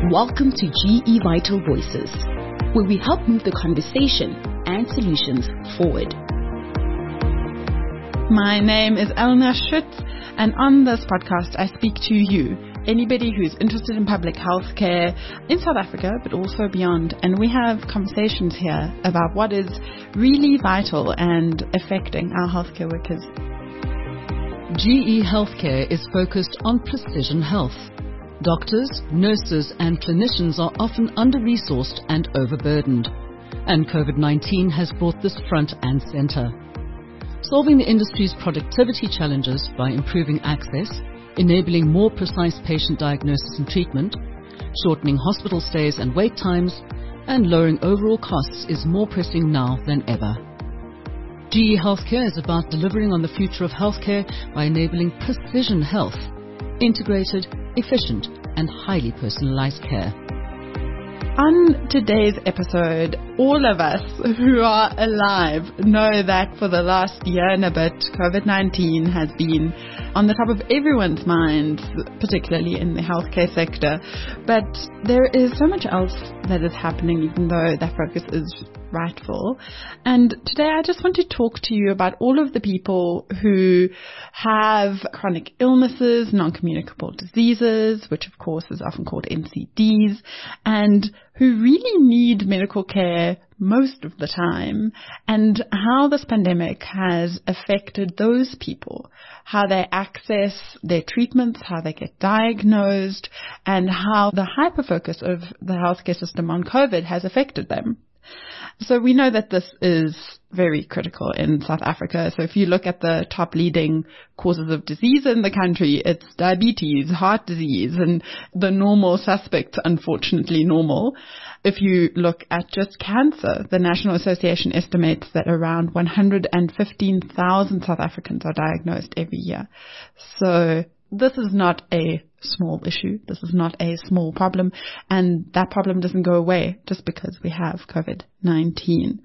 Welcome to GE Vital Voices, where we help move the conversation and solutions forward. My name is Elna Schütz, and on this podcast I speak to you, anybody who's interested in public health care in South Africa, but also beyond. And we have conversations here about what is really vital and affecting our healthcare workers. GE Healthcare is focused on precision health. Doctors, nurses and clinicians are often under-resourced and overburdened, and COVID-19 has brought this front and center. Solving the industry's productivity challenges by improving access, enabling more precise patient diagnosis and treatment, shortening hospital stays and wait times, and lowering overall costs is more pressing now than ever. GE Healthcare is about delivering on the future of healthcare by enabling precision health, integrated, efficient, and highly personalized care. On today's episode, all of us who are alive know that for the last year and a bit, COVID-19 has been on the top of everyone's minds, particularly in the healthcare sector. But there is so much else that is happening, even though that focus is rightful. And today I just want to talk to you about all of the people who have chronic illnesses, non-communicable diseases, which of course is often called NCDs, and who really need medical care most of the time, and how this pandemic has affected those people, how they access their treatments, how they get diagnosed, and how the hyper-focus of the healthcare system on COVID has affected them. So we know that this is very critical in South Africa. So if you look at the top leading causes of disease in the country, it's diabetes, heart disease, and the normal suspects, unfortunately normal. If you look at just cancer, the National Association estimates that around 115,000 South Africans are diagnosed every year. So this is not a small issue. This is not a small problem. And that problem doesn't go away just because we have COVID-19.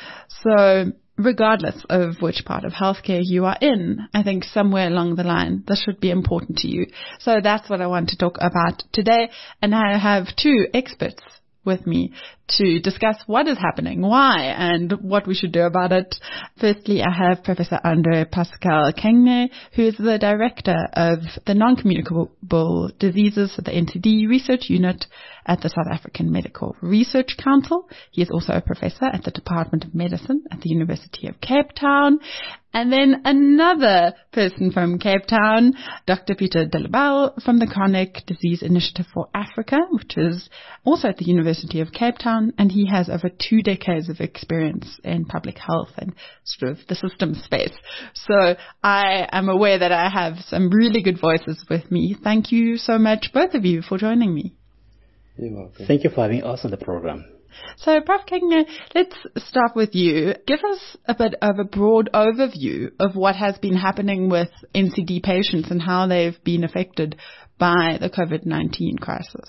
So regardless of which part of healthcare you are in, I think somewhere along the line, this should be important to you. So that's what I want to talk about today. And I have two experts with me to discuss what is happening, why, and what we should do about it. Firstly, I have Professor Andre Pascal Kengne, who is the Director of the Non-Communicable Diseases, the NCD Research Unit at the South African Medical Research Council. He is also a professor at the Department of Medicine at the University of Cape Town. And then another person from Cape Town, Dr. Pieter Delaval from the Chronic Disease Initiative for Africa, which is also at the University of Cape Town, and he has over 2 decades of experience in public health and sort of the system space. So I am aware that I have some really good voices with me. Thank you so much, both of you, for joining me. You're welcome. Thank you for having us on the program. So, Prof. Kengne, let's start with you. Give us a bit of a broad overview of what has been happening with NCD patients and how they've been affected by the COVID-19 crisis.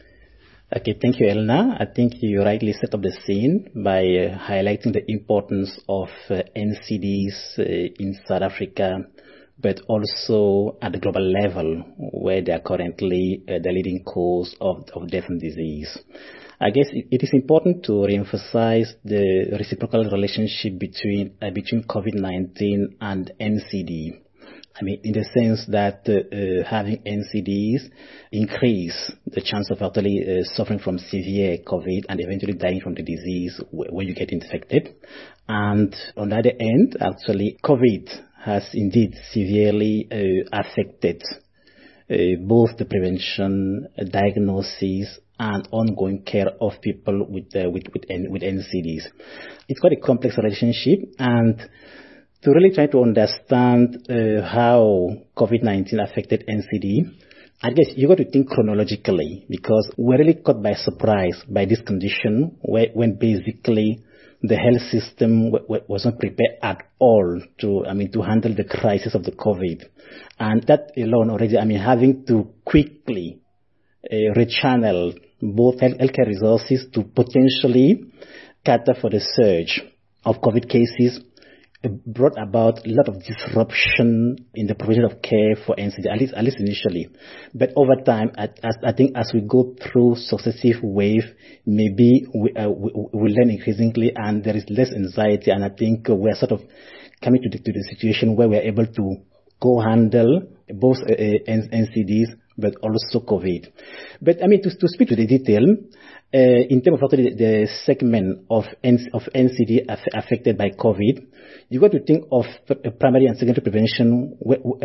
Okay, thank you, Elna. I think you rightly set up the scene by highlighting the importance of NCDs in South Africa, but also at the global level, where they are currently the leading cause of death and disease. I guess it is important to reemphasize the reciprocal relationship between COVID-19 and NCD. I mean, in the sense that having NCDs increase the chance of actually suffering from severe COVID and eventually dying from the disease when you get infected. And on the other end, actually, COVID has indeed severely affected both the prevention, diagnosis, and ongoing care of people with NCDs. It's quite a complex relationship, and to really try to understand how COVID-19 affected NCD, I guess you got to think chronologically, because we're really caught by surprise by this condition when basically the health system wasn't prepared at all to handle the crisis of the COVID. And that alone already, having to quickly rechannel both healthcare resources to potentially cater for the surge of COVID cases brought about a lot of disruption in the provision of care for NCD, at least initially. But over time, I think as we go through successive waves, maybe we learn increasingly, and there is less anxiety, and I think we're sort of coming to the situation where we're able to go handle both NCDs, but also COVID. But I mean, to speak to the detail, in terms of the segment of NCD affected by COVID, you got to think of primary and secondary prevention,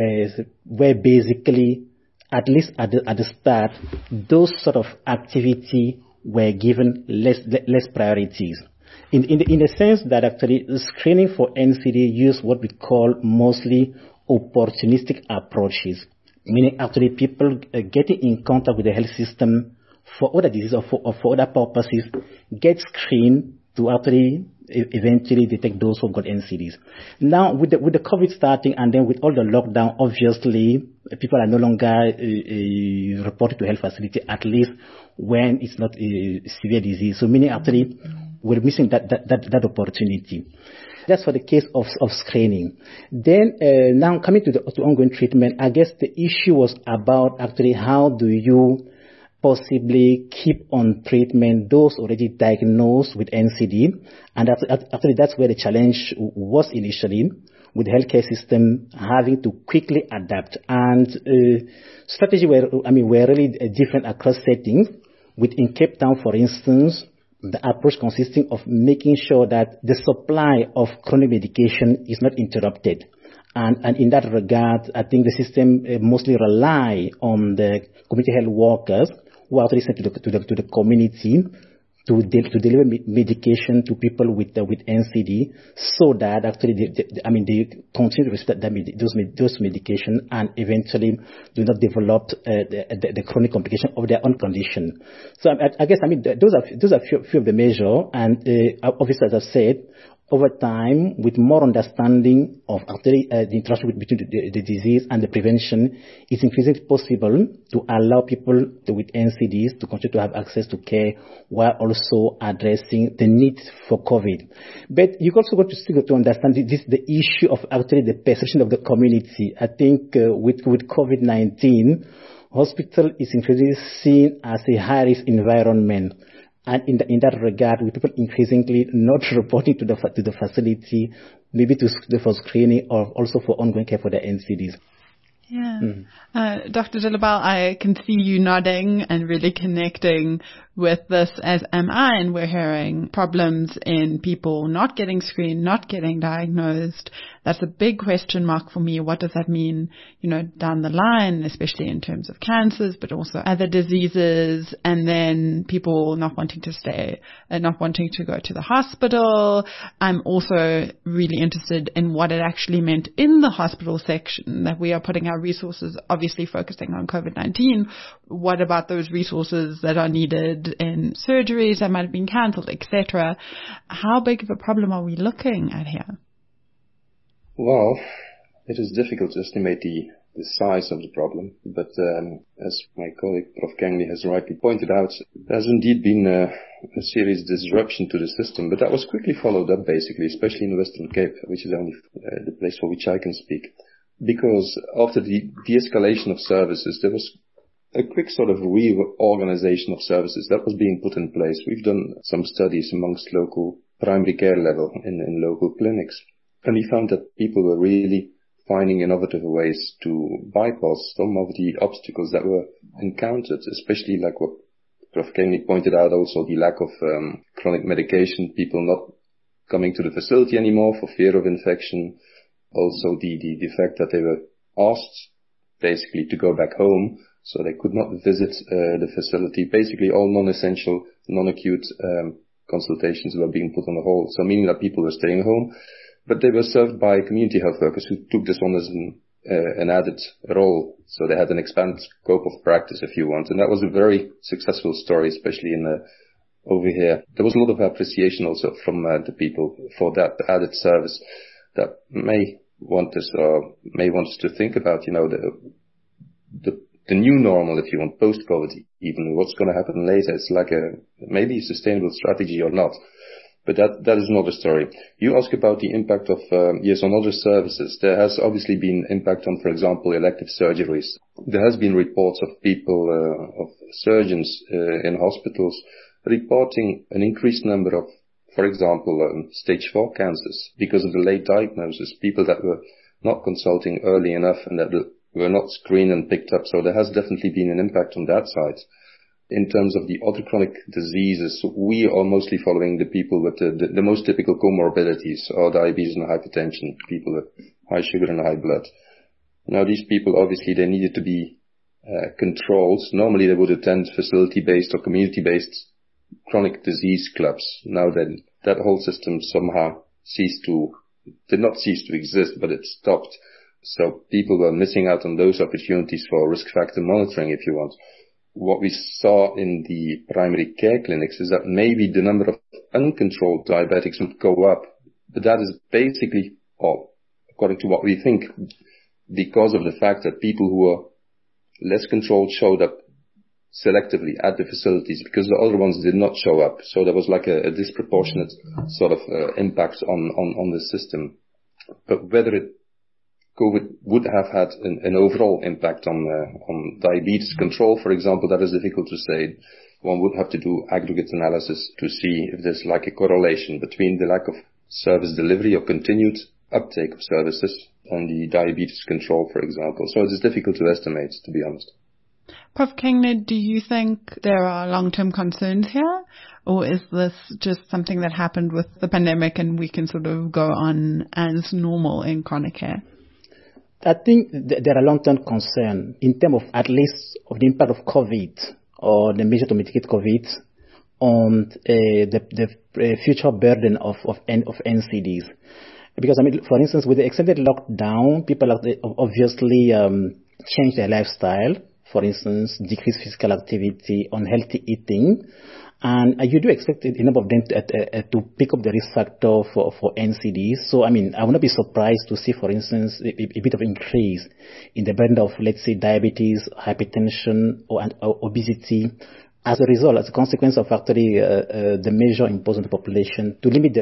where basically, at least at the start, those sort of activity were given less priorities. In the sense that actually screening for NCD use what we call mostly opportunistic approaches, meaning actually people getting in contact with the health system for other diseases or for other purposes get screened to actually eventually detect those who've got NCDs. Now, with the COVID starting and then with all the lockdown, obviously, people are no longer reported to health facility, at least when it's not a severe disease. So meaning actually, we're missing that opportunity. That's for the case of screening. Then now coming to ongoing treatment, I guess the issue was about actually how do you possibly keep on treatment those already diagnosed with NCD, and actually that's where the challenge was initially, with the healthcare system having to quickly adapt. And strategy were really different across settings. In Cape Town, for instance, the approach consisting of making sure that the supply of chronic medication is not interrupted. And in that regard, I think the system mostly rely on the community health workers who are actually sent to the community to deliver medication to people with NCD, so that actually they continue to receive those medication and eventually do not develop the chronic complication of their own condition. So I guess those are few of the measures, and obviously, as I've said, over time, with more understanding of actually the interaction between the disease and the prevention, it's increasingly possible to allow people with NCDs to continue to have access to care while also addressing the need for COVID. But you also got to understand the issue of actually the perception of the community. I think with COVID-19, hospital is increasingly seen as a high-risk environment. And in that regard, with people increasingly not reporting to the facility, maybe for screening or also for ongoing care for the NCDs. Yeah. Dr. Dillabal, I can see you nodding and really connecting with this, as am I, and we're hearing problems in people not getting screened, not getting diagnosed. That's a big question mark for me. What does that mean, down the line, especially in terms of cancers, but also other diseases, and then people not wanting to stay, not wanting to go to the hospital. I'm also really interested in what it actually meant in the hospital section, that we are putting our resources obviously focusing on COVID-19. What about those resources that are needed in surgeries that might have been cancelled, etc.? How big of a problem are we looking at here? Well, it is difficult to estimate the size of the problem, but as my colleague Prof. Kingsley has rightly pointed out, there has indeed been a serious disruption to the system, but that was quickly followed up, basically, especially in the Western Cape, which is only the place for which I can speak. Because after the de-escalation of services, there was a quick sort of reorganization of services that was being put in place. We've done some studies amongst local primary care level in local clinics, and we found that people were really finding innovative ways to bypass some of the obstacles that were encountered, especially like what Prof. Kingsley pointed out, also the lack of chronic medication, people not coming to the facility anymore for fear of infection. Also the fact that they were asked basically to go back home, so they could not visit the facility. Basically all non-essential, non-acute consultations were being put on hold, so meaning that people were staying home, but they were served by community health workers who took this on as an added role. So they had an expanded scope of practice, if you want, and that was a very successful story, especially over here. There was a lot of appreciation also from the people for that added service that may want us to think about, the new normal, if you want, post-COVID, even what's going to happen later. It's like maybe a sustainable strategy or not. But that is another story. You ask about the impact of, on other services. There has obviously been impact on, for example, elective surgeries. There has been reports of people, of surgeons in hospitals reporting an increased number of, for example, stage 4 cancers because of the late diagnosis, people that were not consulting early enough and that were not screened and picked up. So there has definitely been an impact on that side. In terms of the other chronic diseases, we are mostly following the people with the most typical comorbidities, or diabetes and hypertension, people with high sugar and high blood. Now these people, obviously, they needed to be controlled. Normally they would attend facility-based or community-based chronic disease clubs. Now then, that whole system somehow did not cease to exist, but it stopped. So people were missing out on those opportunities for risk factor monitoring, if you want. What we saw in the primary care clinics is that maybe the number of uncontrolled diabetics would go up. But that is basically, according to what we think, because of the fact that people who are less controlled showed up selectively at the facilities, because the other ones did not show up. So there was like a disproportionate sort of impact on the system. But whether COVID would have had an overall impact on diabetes control, for example, that is difficult to say. One would have to do aggregate analysis to see if there's like a correlation between the lack of service delivery or continued uptake of services and the diabetes control, for example. So it is difficult to estimate, to be honest. Prof. Kengner, do you think there are long-term concerns here? Or is this just something that happened with the pandemic and we can sort of go on as normal in chronic care? I think there are long-term concerns in terms of at least of the impact of COVID or the measure to mitigate COVID on the future burden of NCDs. Because, I mean, for instance, with the extended lockdown, people have obviously changed their lifestyle. For instance, decreased physical activity, unhealthy eating. And you do expect a number of them to pick up the risk factor for NCDs. So, I mean, I would not be surprised to see, for instance, a bit of increase in the burden of, let's say, diabetes, hypertension, or obesity, as a result, as a consequence of actually the measure imposed on the population to limit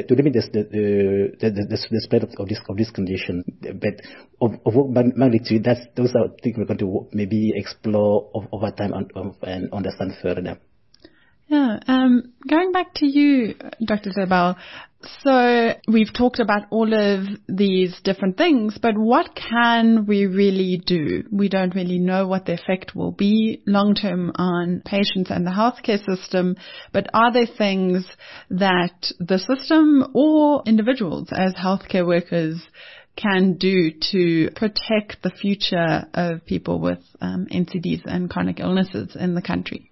the spread of this condition. But of what magnitude, those are things we're going to maybe explore over time and understand further. Yeah, going back to you, Dr. Zerbel, so we've talked about all of these different things, but what can we really do? We don't really know what the effect will be long-term on patients and the healthcare system, but are there things that the system or individuals as healthcare workers can do to protect the future of people with NCDs and chronic illnesses in the country?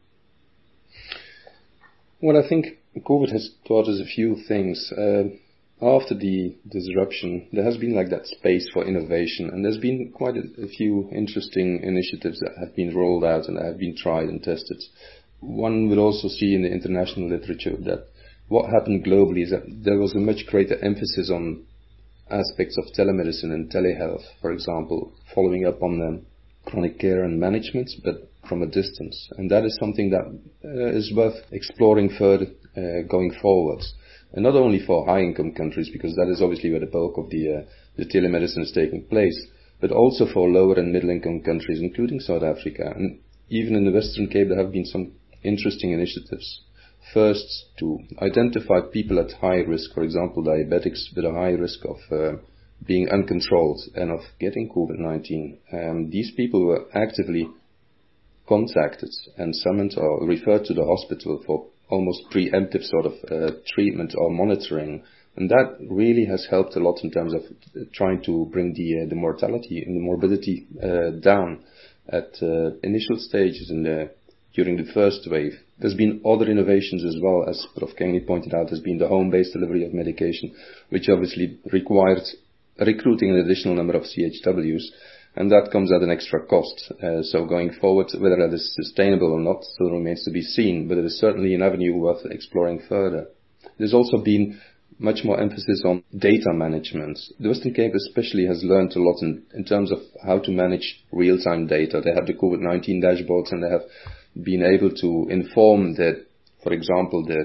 Well, I think COVID has taught us a few things. After the disruption, there has been like that space for innovation, and there's been quite a few interesting initiatives that have been rolled out and that have been tried and tested. One would also see in the international literature that what happened globally is that there was a much greater emphasis on aspects of telemedicine and telehealth, for example, following up on chronic care and management, but from a distance. And that is something that is worth exploring further going forwards. And not only for high-income countries, because that is obviously where the bulk of the telemedicine is taking place, but also for lower and middle-income countries, including South Africa. And even in the Western Cape, there have been some interesting initiatives. First, to identify people at high risk, for example, diabetics with a high risk of being uncontrolled and of getting COVID-19. These people were actively contacted and summoned or referred to the hospital for almost preemptive sort of treatment or monitoring. And that really has helped a lot in terms of trying to bring the mortality and the morbidity down at initial stages during the first wave. There's been other innovations as well, as Prof. Kengner pointed out. There's been the home-based delivery of medication, which obviously required recruiting an additional number of CHWs, and that comes at an extra cost. So going forward, whether that is sustainable or not still remains to be seen, but it is certainly an avenue worth exploring further. There's also been much more emphasis on data management. The Western Cape especially has learned a lot in terms of how to manage real-time data. They have the COVID-19 dashboards, and they have been able to inform that, for example, the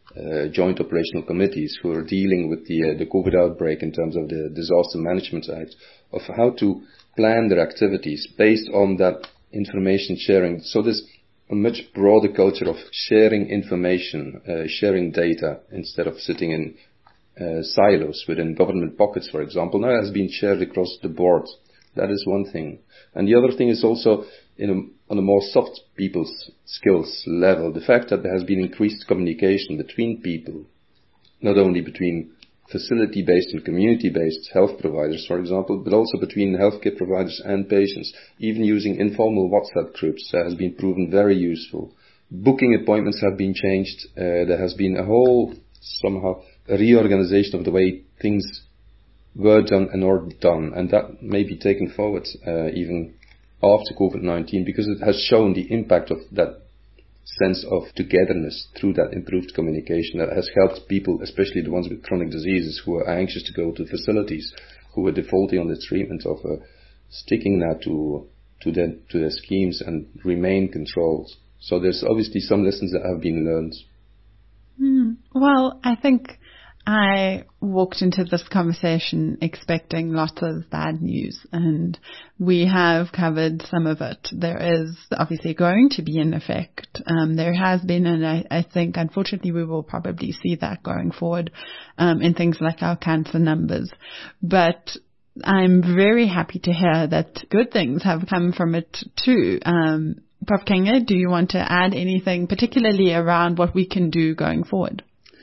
joint operational committees who are dealing with the COVID outbreak in terms of the Disaster Management Act, of how to plan their activities based on that information sharing. So there's a much broader culture of sharing information, sharing data, instead of sitting in silos within government pockets, for example. Now it has been shared across the board. That is one thing. And the other thing is also on a more soft people's skills level, the fact that there has been increased communication between people, not only between facility-based and community-based health providers, for example, but also between healthcare providers and patients. Even using informal WhatsApp groups has been proven very useful. Booking appointments have been changed. There has been a whole, somehow, a reorganization of the way things were done and are done, and that may be taken forward even after COVID-19, because it has shown the impact of that sense of togetherness through that improved communication that has helped people, especially the ones with chronic diseases who are anxious to go to facilities, who are defaulting on the treatment, of sticking now to their schemes and remain controlled. So there's obviously some lessons that have been learned. Well, I think I walked into this conversation expecting lots of bad news, and we have covered some of it. There is obviously going to be an effect. There has been, and I think unfortunately we will probably see that going forward in things like our cancer numbers. But I'm very happy to hear that good things have come from it too. Prof. Kenge, do you want to add anything particularly around what we can do going forward?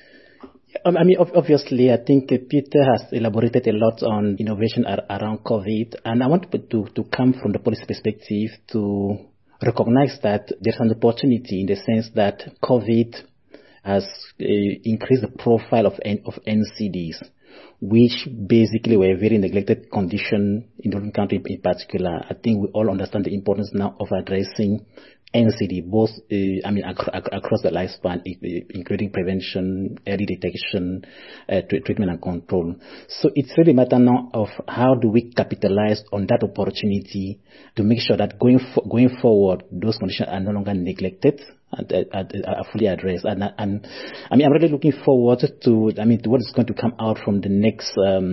I mean, obviously, I think Peter has elaborated a lot on innovation around COVID, and I want to come from the policy perspective to recognize that there's an opportunity in the sense that COVID has increased the profile of NCDs, which basically were a very neglected condition in the country in particular. I think we all understand the importance now of addressing NCD, both, across the lifespan, including prevention, early detection, treatment and control. So it's really a matter now of how do we capitalize on that opportunity to make sure that going forward, those conditions are no longer neglected and are fully addressed. And I'm really looking forward to what is going to come out from the next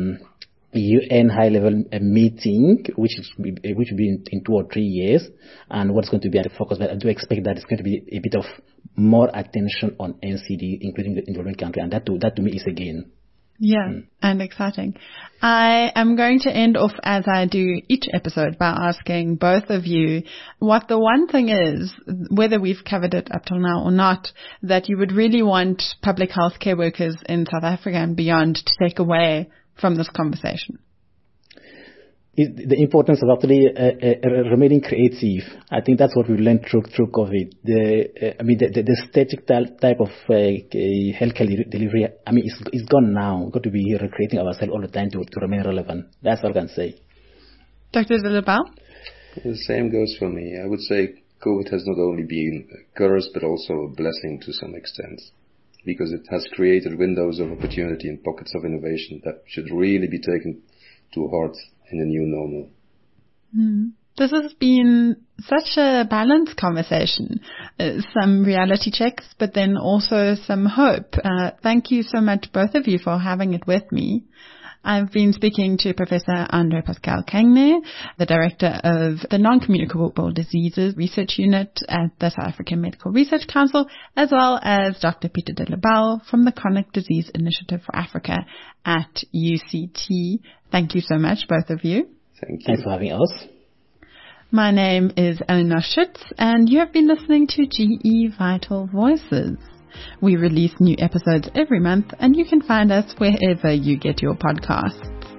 UN high-level meeting, which will be in 2 or 3 years, and what's going to be at the focus. But I do expect that it's going to be a bit of more attention on NCD, including the involving country, and that to me is a gain. Yeah, and exciting. I am going to end off, as I do each episode, by asking both of you what the one thing is, whether we've covered it up till now or not, that you would really want public health care workers in South Africa and beyond to take away from this conversation. The importance of actually remaining creative. I think that's what we learned through COVID. The static type of healthcare delivery, it's gone now. We've got to be recreating ourselves all the time to remain relevant. That's all I can say. Dr. Dilibal? The same goes for me. I would say COVID has not only been a curse, but also a blessing to some extent, because it has created windows of opportunity and pockets of innovation that should really be taken to heart in the new normal. This has been such a balanced conversation. Some reality checks, but then also some hope. Thank you so much, both of you, for having it with me. I've been speaking to Professor André-Pascal Kenge, the Director of the Non-Communicable Diseases Research Unit at the South African Medical Research Council, as well as Dr. Peter Dilibal from the Chronic Disease Initiative for Africa at UCT. Thank you so much, both of you. Thank you. Thanks for having us. My name is Eleanor Schütz, and you have been listening to GE Vital Voices. We release new episodes every month, and you can find us wherever you get your podcasts.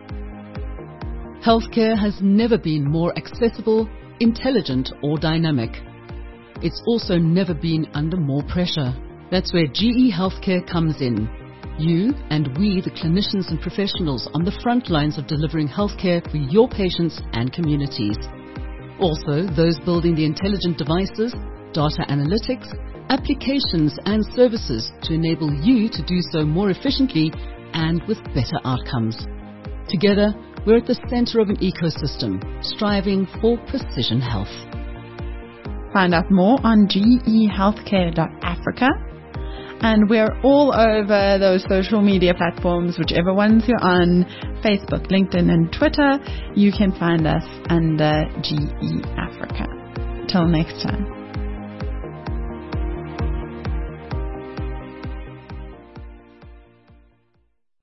Healthcare has never been more accessible, intelligent, or dynamic. It's also never been under more pressure. That's where GE Healthcare comes in. You and we, the clinicians and professionals on the front lines of delivering healthcare for your patients and communities. Also, those building the intelligent devices, data analytics, applications and services to enable you to do so more efficiently and with better outcomes. Together, we're at the center of an ecosystem, striving for precision health. Find out more on gehealthcare.africa. And we're all over those social media platforms, whichever ones you're on, Facebook, LinkedIn, and Twitter. You can find us under GE Africa. Till next time.